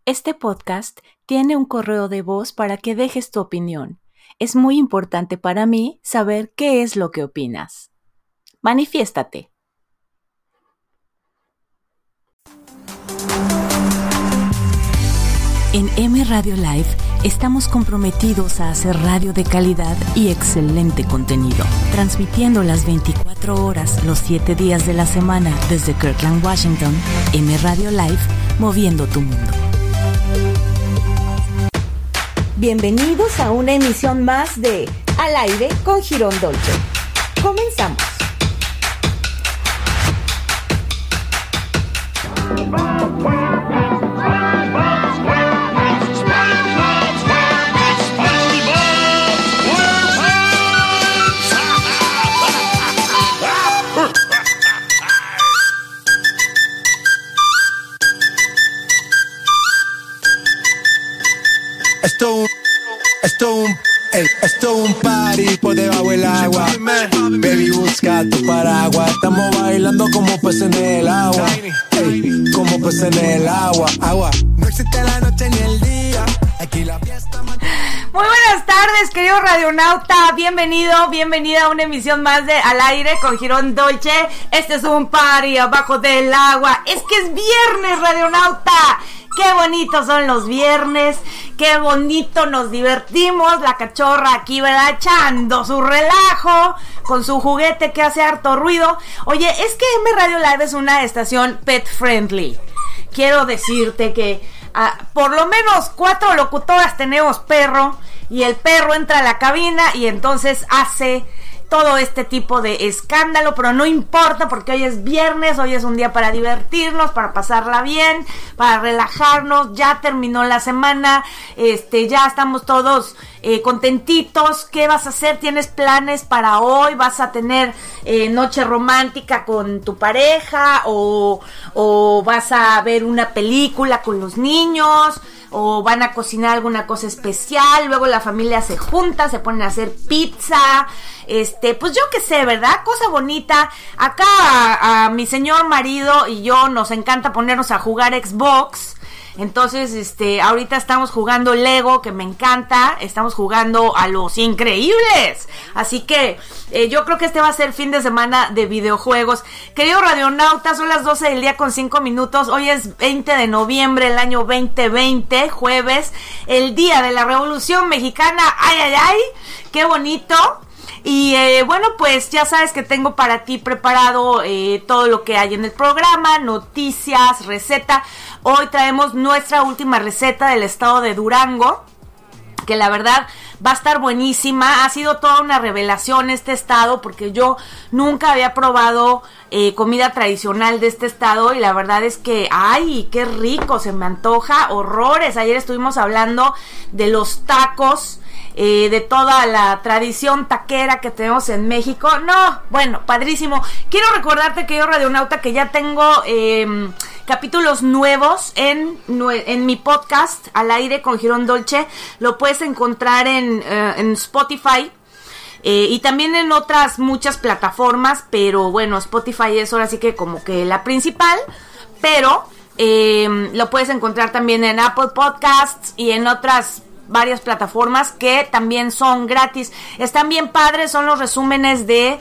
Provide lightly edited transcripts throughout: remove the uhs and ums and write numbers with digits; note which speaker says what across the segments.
Speaker 1: Este podcast tiene un correo de voz para que dejes tu opinión. Es muy importante para mí saber qué es lo que opinas. Manifiéstate. En M Radio Live estamos comprometidos a hacer radio de calidad y excelente contenido, transmitiendo las 24 horas, los 7 días de la semana desde Kirkland, Washington. M Radio Live, moviendo tu mundo. Bienvenidos a una emisión más de Al Aire con Girón Dolce. Comenzamos.
Speaker 2: Esto es un party por debajo del agua. Baby, busca tu paraguas. Estamos bailando como peces en el agua. Ey, como peces en el agua. No existe la noche ni el día. Aquí la fiesta.
Speaker 3: Muy buenas tardes, querido radionauta. Bienvenida a una emisión más de Al Aire con Girón Dolce. Este es un party abajo del agua. Es que es viernes, radionauta. Qué bonitos son los viernes, qué bonito nos divertimos, la cachorra aquí, ¿verdad? Echando su relajo con su juguete que hace harto ruido. Oye, es que M Radio Live es una estación pet friendly. Quiero decirte que por lo menos 4 locutoras tenemos perro, y el perro entra a la cabina y entonces hace todo este tipo de escándalo, pero no importa porque hoy es viernes, hoy es un día para divertirnos, para pasarla bien, para relajarnos. Ya terminó la semana, ya estamos todos contentitos. ¿Qué vas a hacer? ¿Tienes planes para hoy? ¿Vas a tener noche romántica con tu pareja? ¿O vas a ver una película con los niños? ¿O van a cocinar alguna cosa especial? Luego la familia se junta, se ponen a hacer pizza. Pues yo qué sé, ¿verdad? Cosa bonita. Acá a mi señor marido y yo nos encanta ponernos a jugar Xbox. Entonces, ahorita estamos jugando Lego, que me encanta. Estamos jugando a los increíbles. Así que yo creo que este va a ser fin de semana de videojuegos. Querido radionauta, son las 12 del día con 5 minutos. Hoy es 20 de noviembre del año 2020, jueves, el día de la Revolución Mexicana. ¡Ay, ay, ay! ¡Qué bonito! Y bueno, pues ya sabes que tengo para ti preparado todo lo que hay en el programa, noticias, receta. Hoy traemos nuestra última receta del estado de Durango, que la verdad va a estar buenísima. Ha sido toda una revelación este estado, porque yo nunca había probado comida tradicional de este estado, y la verdad es que, ¡ay, qué rico! Se me antoja horrores. Ayer estuvimos hablando de los tacos, de toda la tradición taquera que tenemos en México. No, bueno, padrísimo. Quiero recordarte, querido radionauta, que ya tengo capítulos nuevos en mi podcast Al Aire con Girón Dolce. Lo puedes encontrar en Spotify y también en otras muchas plataformas, pero bueno, Spotify es ahora sí que como que la principal, pero lo puedes encontrar también en Apple Podcasts y en otras varias plataformas que también son gratis. Están bien padres, son los resúmenes de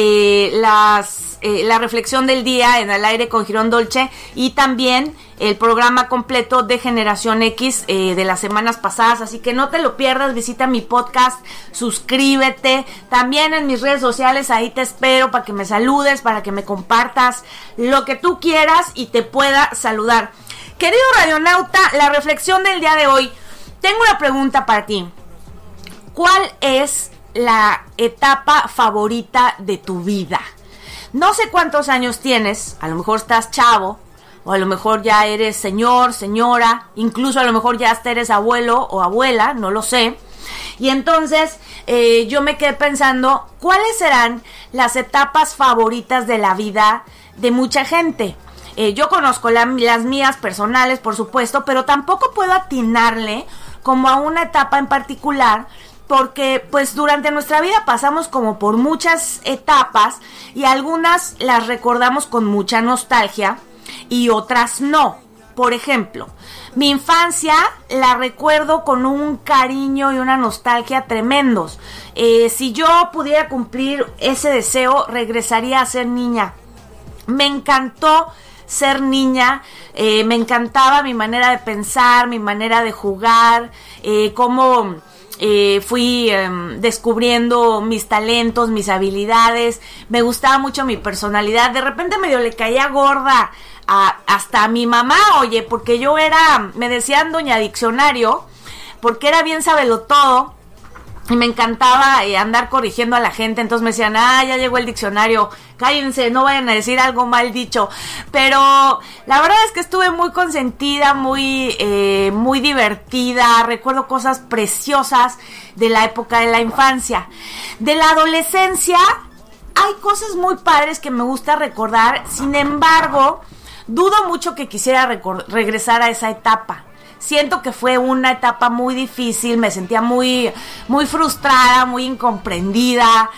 Speaker 3: la reflexión del día en Al Aire con Girón Dolce, y también el programa completo de Generación X de las semanas pasadas. Así que no te lo pierdas, visita mi podcast, suscríbete. También en mis redes sociales, ahí te espero para que me saludes, para que me compartas lo que tú quieras y te pueda saludar. Querido radionauta, la reflexión del día de hoy. Tengo una pregunta para ti. ¿Cuál es la etapa favorita de tu vida? No sé cuántos años tienes, a lo mejor estás chavo, o a lo mejor ya eres señor, señora, incluso a lo mejor ya hasta eres abuelo o abuela, no lo sé. Y entonces yo me quedé pensando, ¿cuáles serán las etapas favoritas de la vida de mucha gente? Yo conozco las mías personales, por supuesto, pero tampoco puedo atinarle como a una etapa en particular, porque pues durante nuestra vida pasamos como por muchas etapas, y algunas las recordamos con mucha nostalgia y otras no. por ejemplo, mi infancia la recuerdo con un cariño y una nostalgia tremendos. Si yo pudiera cumplir ese deseo, regresaría a ser niña. Me encantó ser niña, me encantaba mi manera de pensar, mi manera de jugar, cómo fui descubriendo mis talentos, mis habilidades. Me gustaba mucho mi personalidad. De repente medio le caía gorda hasta a mi mamá, oye, porque yo me decían Doña Diccionario, porque era bien sabelotodo. Y me encantaba andar corrigiendo a la gente. Entonces me decían, ya llegó el diccionario, cállense, no vayan a decir algo mal dicho. Pero la verdad es que estuve muy consentida, muy divertida. Recuerdo cosas preciosas de la época de la infancia. De la adolescencia hay cosas muy padres que me gusta recordar. Sin embargo, dudo mucho que quisiera regresar a esa etapa. Siento que fue una etapa muy difícil, me sentía muy, muy frustrada, muy incomprendida,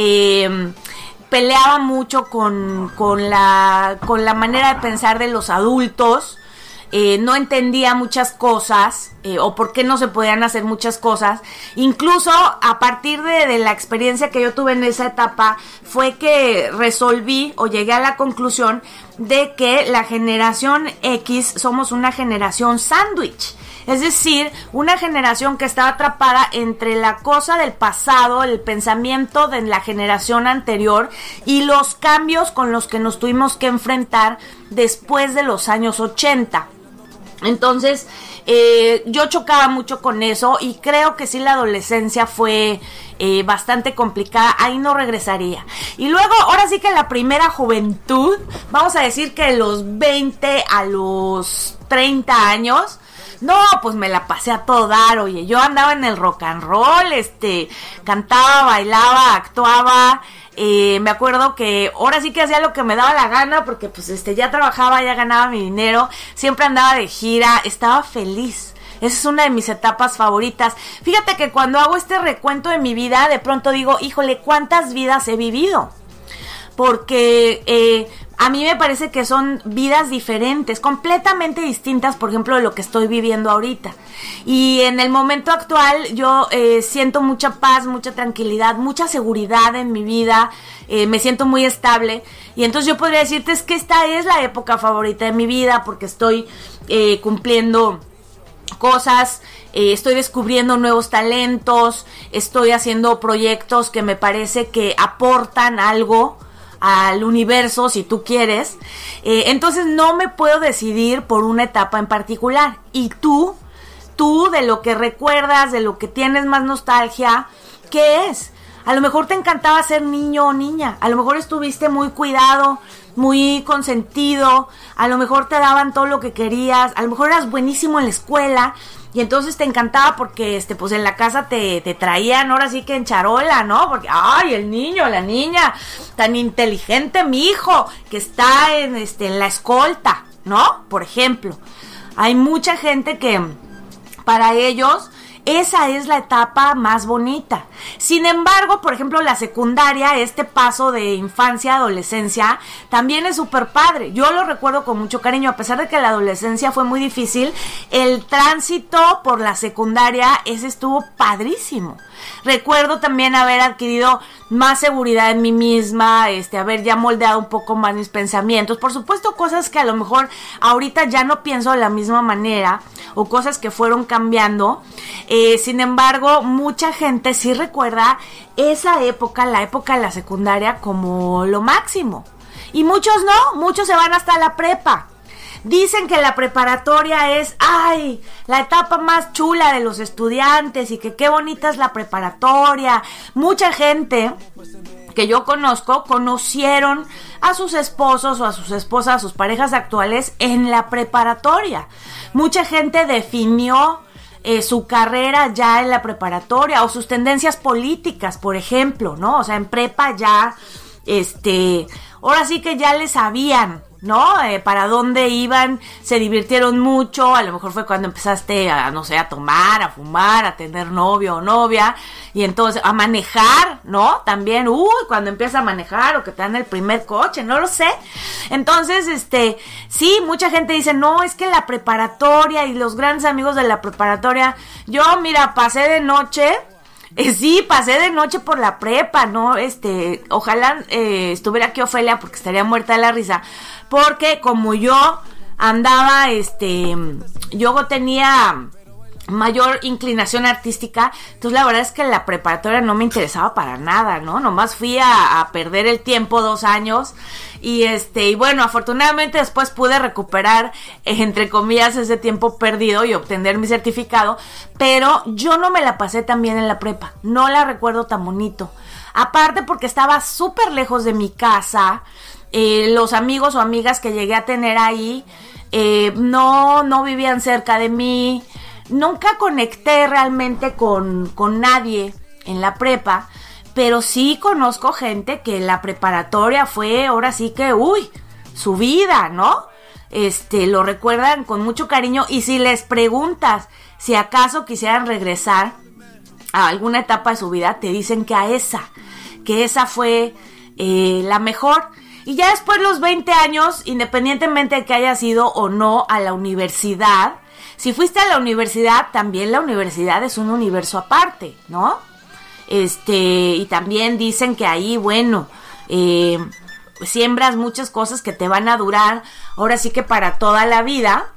Speaker 3: peleaba mucho con la manera de pensar de los adultos, no entendía muchas cosas, o por qué no se podían hacer muchas cosas. Incluso a partir de la experiencia que yo tuve en esa etapa, fue que resolví o llegué a la conclusión de que la generación X somos una generación sándwich. Es decir, una generación que estaba atrapada entre la cosa del pasado, el pensamiento de la generación anterior y los cambios con los que nos tuvimos que enfrentar después de los años 80. Entonces, yo chocaba mucho con eso y creo que sí, la adolescencia fue bastante complicada. Ahí no regresaría. Y luego, ahora sí que la primera juventud, vamos a decir que de los 20 a los 30 años, no, pues me la pasé a todo dar. Oye, yo andaba en el rock and roll, cantaba, bailaba, actuaba. Me acuerdo que ahora sí que hacía lo que me daba la gana, porque pues ya trabajaba, ya ganaba mi dinero, siempre andaba de gira, estaba feliz. Esa es una de mis etapas favoritas. Fíjate que cuando hago este recuento de mi vida, de pronto digo, híjole, ¿cuántas vidas he vivido? Porque a mí me parece que son vidas diferentes, completamente distintas, por ejemplo, de lo que estoy viviendo ahorita. Y en el momento actual yo siento mucha paz, mucha tranquilidad, mucha seguridad en mi vida, me siento muy estable. Y entonces yo podría decirte es que esta es la época favorita de mi vida, porque estoy cumpliendo cosas, estoy descubriendo nuevos talentos, estoy haciendo proyectos que me parece que aportan algo al universo, si tú quieres. Entonces no me puedo decidir por una etapa en particular. Y tú de lo que recuerdas, de lo que tienes más nostalgia, ¿qué es? A lo mejor te encantaba ser niño o niña, a lo mejor estuviste muy cuidado, muy consentido, a lo mejor te daban todo lo que querías, a lo mejor eras buenísimo en la escuela y entonces te encantaba porque pues en la casa te traían ahora sí que en charola, ¿no? Porque ay, el niño, la niña, tan inteligente mi hijo que está en la escolta, ¿no? Por ejemplo, hay mucha gente que para ellos esa es la etapa más bonita. Sin embargo, por ejemplo, la secundaria, este paso de infancia a adolescencia, también es súper padre. Yo lo recuerdo con mucho cariño, a pesar de que la adolescencia fue muy difícil, el tránsito por la secundaria, ese estuvo padrísimo. Recuerdo también haber adquirido más seguridad en mí misma, haber ya moldeado un poco más mis pensamientos. Por supuesto, cosas que a lo mejor ahorita ya no pienso de la misma manera, o cosas que fueron cambiando. Sin embargo, mucha gente sí recuerda esa época, la época de la secundaria, como lo máximo. Y muchos no, muchos se van hasta la prepa. Dicen que la preparatoria es, ay, la etapa más chula de los estudiantes y que qué bonita es la preparatoria. Mucha gente que yo conocieron a sus esposos o a sus esposas, a sus parejas actuales en la preparatoria. Mucha gente definió su carrera ya en la preparatoria o sus tendencias políticas, por ejemplo, ¿no? O sea, en prepa ya, ahora sí que ya le sabían ¿no? Para dónde iban, se divirtieron mucho, a lo mejor fue cuando empezaste a, no sé, a tomar, a fumar, a tener novio o novia, y entonces a manejar, ¿no? También, cuando empiezas a manejar o que te dan el primer coche, no lo sé. Entonces, sí, mucha gente dice, no, es que la preparatoria y los grandes amigos de la preparatoria, yo, mira, pasé de noche por la prepa, ¿no? Ojalá estuviera aquí Ofelia porque estaría muerta de la risa, porque como yo andaba, yo tenía mayor inclinación artística, entonces la verdad es que la preparatoria no me interesaba para nada, ¿no? Nomás fui a perder el tiempo 2 años y bueno, afortunadamente después pude recuperar, entre comillas, ese tiempo perdido y obtener mi certificado, pero yo no me la pasé tan bien en la prepa, no la recuerdo tan bonito, aparte porque estaba súper lejos de mi casa, los amigos o amigas que llegué a tener ahí, no vivían cerca de mí. Nunca conecté realmente con nadie en la prepa, pero sí conozco gente que la preparatoria fue, ahora sí que, su vida, ¿no? Lo recuerdan con mucho cariño, y si les preguntas si acaso quisieran regresar a alguna etapa de su vida, te dicen que esa fue la mejor. Y ya después los 20 años, independientemente de que hayas ido o no a la universidad, si fuiste a la universidad, también la universidad es un universo aparte, ¿no? Y también dicen que ahí, bueno, siembras muchas cosas que te van a durar, ahora sí que para toda la vida.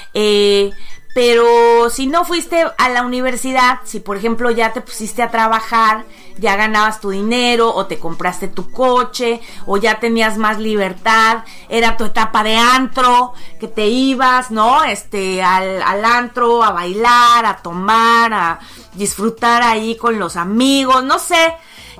Speaker 3: Pero si no fuiste a la universidad, si por ejemplo ya te pusiste a trabajar, ya ganabas tu dinero, o te compraste tu coche, o ya tenías más libertad, era tu etapa de antro, que te ibas, ¿no? Al antro, a bailar, a tomar, a disfrutar ahí con los amigos, no sé,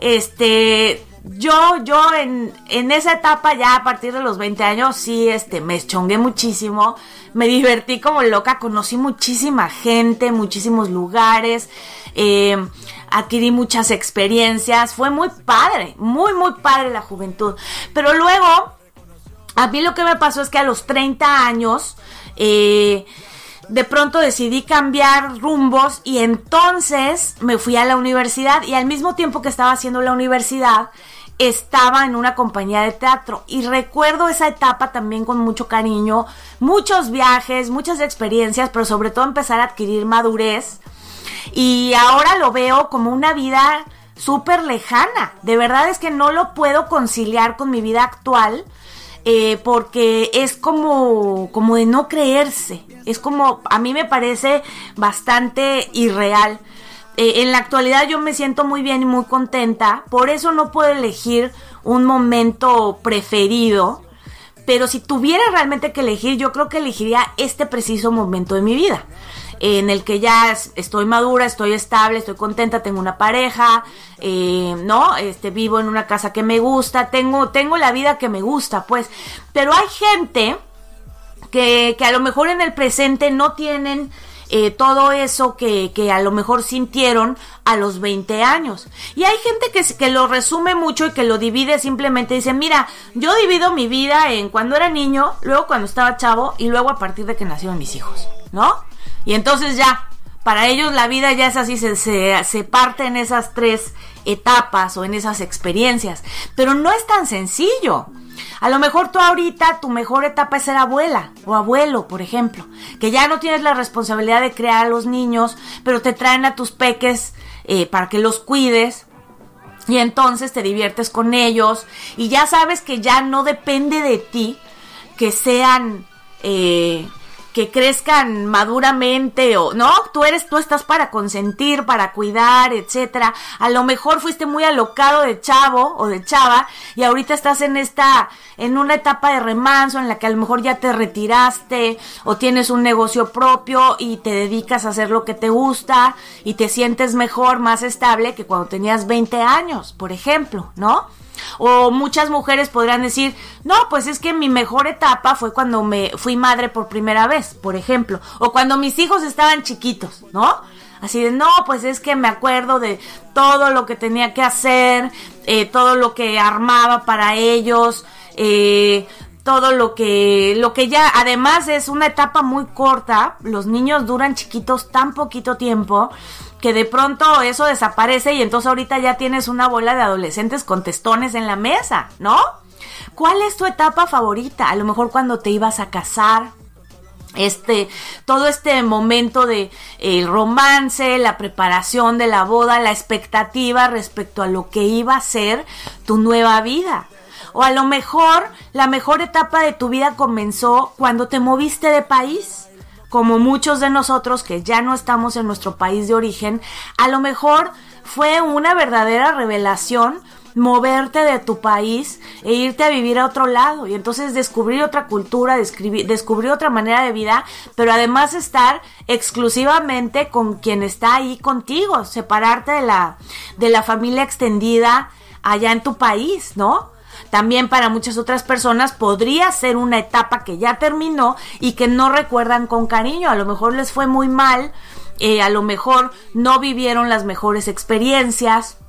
Speaker 3: yo en esa etapa, ya a partir de los 20 años, sí, me chongué muchísimo, me divertí como loca, conocí muchísima gente, muchísimos lugares, adquirí muchas experiencias, fue muy padre, muy, muy padre la juventud. Pero luego, a mí lo que me pasó es que a los 30 años, de pronto decidí cambiar rumbos, y entonces me fui a la universidad, y al mismo tiempo que estaba haciendo la universidad, estaba en una compañía de teatro, y recuerdo esa etapa también con mucho cariño, muchos viajes, muchas experiencias, pero sobre todo empezar a adquirir madurez, y ahora lo veo como una vida súper lejana. De verdad es que no lo puedo conciliar con mi vida actual, porque es como de no creerse, es como, a mí me parece bastante irreal. En la actualidad yo me siento muy bien y muy contenta, por eso no puedo elegir un momento preferido, pero si tuviera realmente que elegir, yo creo que elegiría este preciso momento de mi vida, en el que ya estoy madura, estoy estable, estoy contenta, tengo una pareja, ¿no? Vivo en una casa que me gusta, tengo la vida que me gusta, pues. Pero hay gente que a lo mejor en el presente no tienen todo eso que a lo mejor sintieron a los 20 años. Y hay gente que lo resume mucho y que lo divide, simplemente dice, mira, yo divido mi vida en cuando era niño, luego cuando estaba chavo, y luego a partir de que nacieron mis hijos, ¿no? Y entonces ya, para ellos la vida ya es así, se parte en esas 3 etapas o en esas experiencias. Pero no es tan sencillo. A lo mejor tú ahorita, tu mejor etapa es ser abuela o abuelo, por ejemplo, que ya no tienes la responsabilidad de criar a los niños, pero te traen a tus peques para que los cuides, y entonces te diviertes con ellos, y ya sabes que ya no depende de ti que sean... que crezcan maduramente, o no, tú estás para consentir, para cuidar, etcétera. A lo mejor fuiste muy alocado de chavo o de chava, y ahorita estás en una etapa de remanso en la que a lo mejor ya te retiraste, o tienes un negocio propio y te dedicas a hacer lo que te gusta y te sientes mejor, más estable que cuando tenías 20 años, por ejemplo, ¿no? O muchas mujeres podrán decir, no, pues es que mi mejor etapa fue cuando me fui madre por primera vez, por ejemplo, o cuando mis hijos estaban chiquitos, ¿no? Así de, no, pues es que me acuerdo de todo lo que tenía que hacer, todo lo que armaba para ellos, todo lo que ya, además es una etapa muy corta, los niños duran chiquitos tan poquito tiempo, que de pronto eso desaparece y entonces ahorita ya tienes una bola de adolescentes con testones en la mesa, ¿no? ¿Cuál es tu etapa favorita? A lo mejor cuando te ibas a casar, todo este momento de el romance, la preparación de la boda, la expectativa respecto a lo que iba a ser tu nueva vida. O a lo mejor la mejor etapa de tu vida comenzó cuando te moviste de país. Como muchos de nosotros que ya no estamos en nuestro país de origen, a lo mejor fue una verdadera revelación moverte de tu país e irte a vivir a otro lado y entonces descubrir otra cultura, descubrir otra manera de vida, pero además estar exclusivamente con quien está ahí contigo, separarte de la familia extendida allá en tu país, ¿no? También para muchas otras personas podría ser una etapa que ya terminó y que no recuerdan con cariño. A lo mejor les fue muy mal, a lo mejor no vivieron las mejores experiencias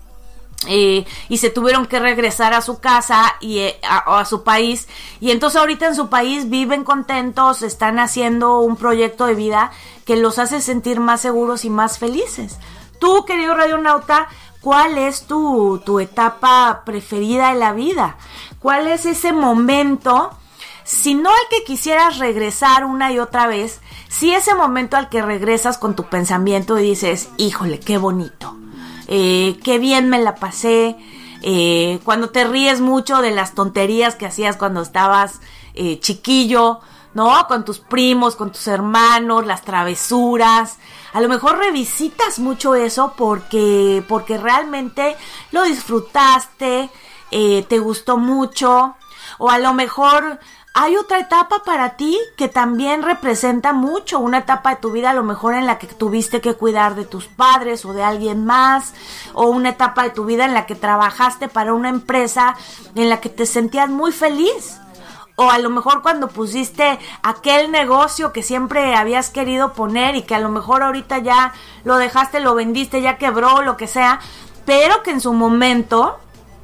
Speaker 3: y se tuvieron que regresar a su casa y a su país. Y entonces ahorita en su país viven contentos, están haciendo un proyecto de vida que los hace sentir más seguros y más felices. Tú, querido radionauta, ¿cuál es tu etapa preferida de la vida? ¿Cuál es ese momento, si no al que quisieras regresar una y otra vez, si ese momento al que regresas con tu pensamiento y dices, híjole, qué bonito, qué bien me la pasé, cuando te ríes mucho de las tonterías que hacías cuando estabas chiquillo, ¿no? Con tus primos, con tus hermanos, las travesuras. A lo mejor revisitas mucho eso porque realmente lo disfrutaste, te gustó mucho. O a lo mejor hay otra etapa para ti que también representa mucho, una etapa de tu vida a lo mejor en la que tuviste que cuidar de tus padres o de alguien más, o una etapa de tu vida en la que trabajaste para una empresa en la que te sentías muy feliz. O a lo mejor cuando pusiste aquel negocio que siempre habías querido poner y que a lo mejor ahorita ya lo dejaste, lo vendiste, ya quebró, lo que sea, pero que en su momento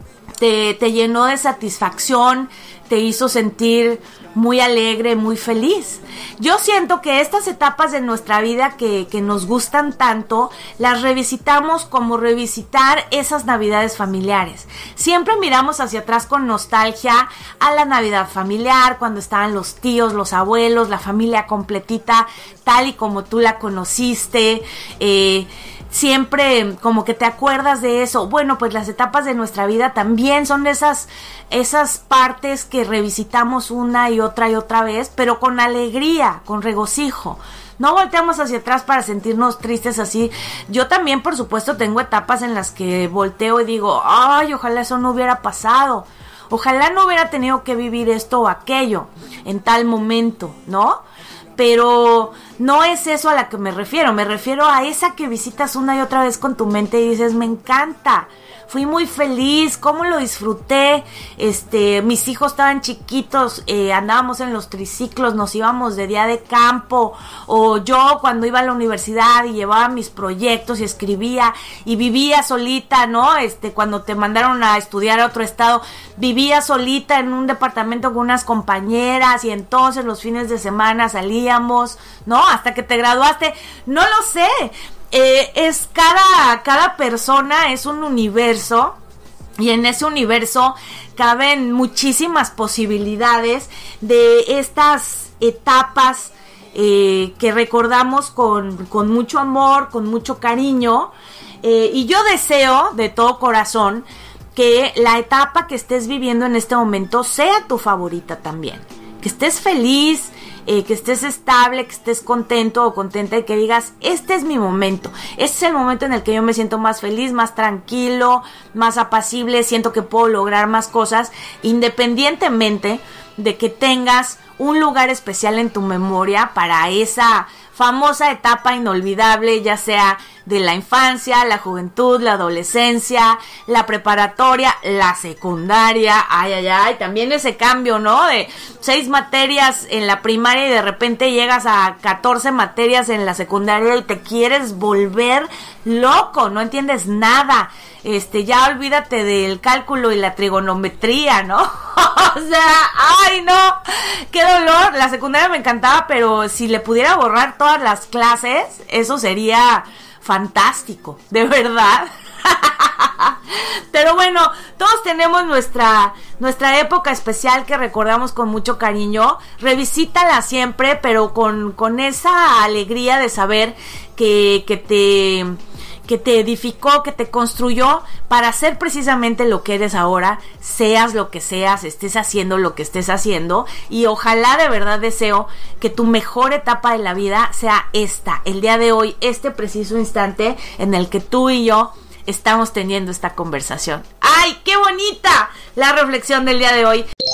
Speaker 3: te llenó de satisfacción, te hizo sentir muy alegre, muy feliz. Yo siento que estas etapas de nuestra vida que nos gustan tanto, las revisitamos como revisitar esas navidades familiares. Siempre miramos hacia atrás con nostalgia a la Navidad familiar, cuando estaban los tíos, los abuelos, la familia completita, tal y como tú la conociste, siempre como que te acuerdas de eso. Bueno, pues las etapas de nuestra vida también son esas partes que revisitamos una y otra vez, pero con alegría, con regocijo. No volteamos hacia atrás para sentirnos tristes así. Yo también, por supuesto, tengo etapas en las que volteo y digo, ay, ojalá eso no hubiera pasado. Ojalá no hubiera tenido que vivir esto o aquello en tal momento, ¿no? Pero no es eso a la que me refiero a esa que visitas una y otra vez con tu mente y dices, me encanta, fui muy feliz, cómo lo disfruté, mis hijos estaban chiquitos, andábamos en los triciclos, nos íbamos de día de campo, o yo cuando iba a la universidad y llevaba mis proyectos y escribía y vivía solita, ¿no? Cuando te mandaron a estudiar a otro estado, vivía solita en un departamento con unas compañeras y entonces los fines de semana salíamos, ¿no? Hasta que te graduaste, no lo sé. Es cada persona es un universo y en ese universo caben muchísimas posibilidades de estas etapas que recordamos con mucho amor, con mucho cariño, y yo deseo de todo corazón que la etapa que estés viviendo en este momento sea tu favorita también, que estés feliz, que estés estable, que estés contento o contenta y que digas, este es mi momento, este es el momento en el que yo me siento más feliz, más tranquilo, más apacible, siento que puedo lograr más cosas, independientemente de que tengas un lugar especial en tu memoria para esa famosa etapa inolvidable, ya sea de la infancia, la juventud, la adolescencia, la preparatoria, la secundaria, también ese cambio, ¿no? De 6 materias en la primaria y de repente llegas a 14 materias en la secundaria y te quieres volver loco, no entiendes nada. Ya olvídate del cálculo y la trigonometría, ¿no? O sea, ¡ay, no! ¡Qué dolor! La secundaria me encantaba, pero si le pudiera borrar todas las clases, eso sería fantástico, de verdad. Pero bueno, todos tenemos nuestra época especial que recordamos con mucho cariño. Revisítala siempre, pero con esa alegría de saber que te edificó, que te construyó para ser precisamente lo que eres ahora, seas lo que seas, estés haciendo lo que estés haciendo, y ojalá, de verdad deseo que tu mejor etapa de la vida sea el día de hoy, este preciso instante en el que tú y yo estamos teniendo esta conversación. ¡Ay, qué bonita la reflexión del día de hoy!